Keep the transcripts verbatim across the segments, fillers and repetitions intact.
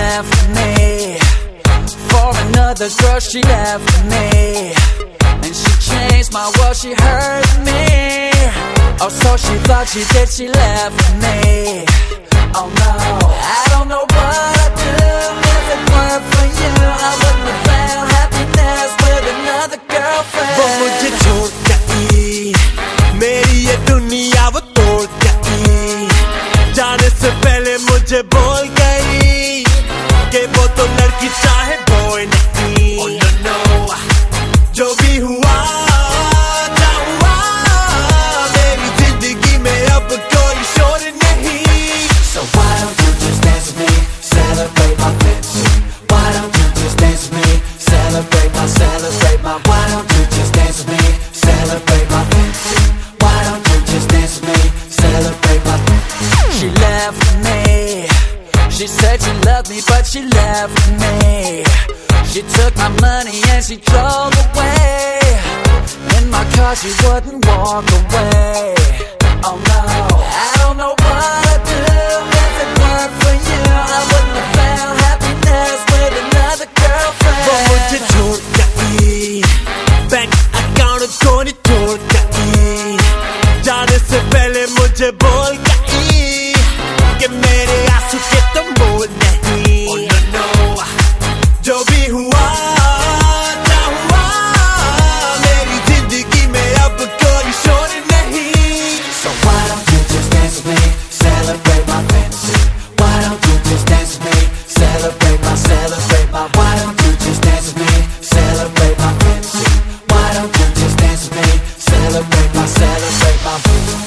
left me for another girl, she left me, and she changed my world, she hurt me. Oh, so she thought she did, she left me. Oh no, I don't know what I'd do if it weren't for you. I wouldn't have found happiness with another girlfriend. वो मुझे छोड़ गई, मेरी ये दुनिया वो तोड़ गई, जाने से पहले मुझे बोल गई कि वो तो लड़की चाहे बॉय नहीं. Oh no no, जो भी हुआ क्या हुआ, मेरी जिंदगी में अब कोई शोर नहीं. So why don't you just dance with me, celebrate my friendship? Why don't you just dance with me, celebrate my, celebrate my? Why don't you just dance with me, celebrate my friendship? Why don't you just dance with me, celebrate my? She left me, she said she loved me, but she left me. She took my money and she drove away. In my car she wouldn't walk away. Oh no, I don't know what I'd do if it weren't for you. I wouldn't have found happiness with another girlfriend. वो मुझे छोड़ गई, bank account को नहीं तोड़ गई, जाने से पहले मुझे बोल गई कि मेरे आंसू के तो मोल नहीं. Oh no no, जो भी हुआ क्या हुआ, मेरी जिंदगी में अब कोई शोर नहीं. So why don't you just dance with me, celebrate my friendship? Why don't you just dance with me, celebrate my, celebrate my? Why don't you just dance with me, celebrate my friendship? Why don't you just dance with me, celebrate my, celebrate my?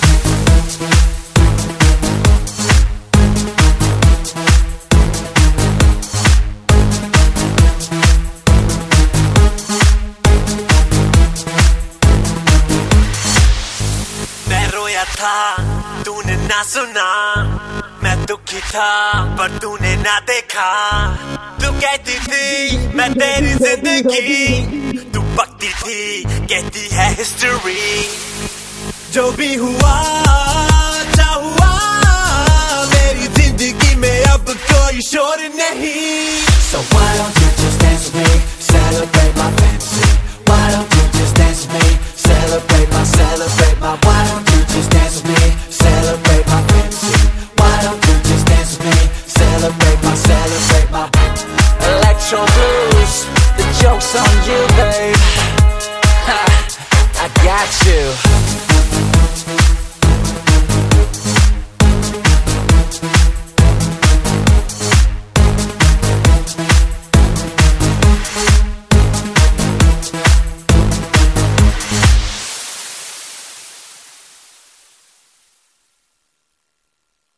मैं रोया था, तूने ना सुना, मैं दुखी था पर तूने ना देखा. तू कहती थी मैं तेरी जिंदगी, तू बकती थी कहती है हिस्ट्री. जो भी हुआ क्या हुआ, मेरी जिंदगी में अब कोई शोर नहीं. So why don't you just dance with me, celebrate my friendship? Why don't you just dance with me, celebrate my, celebrate my? Why don't you just dance with me, celebrate my friendship? Why don't you just dance with me, celebrate my, celebrate my? Electro blues, the joke's on you, babe. Ha, I got you.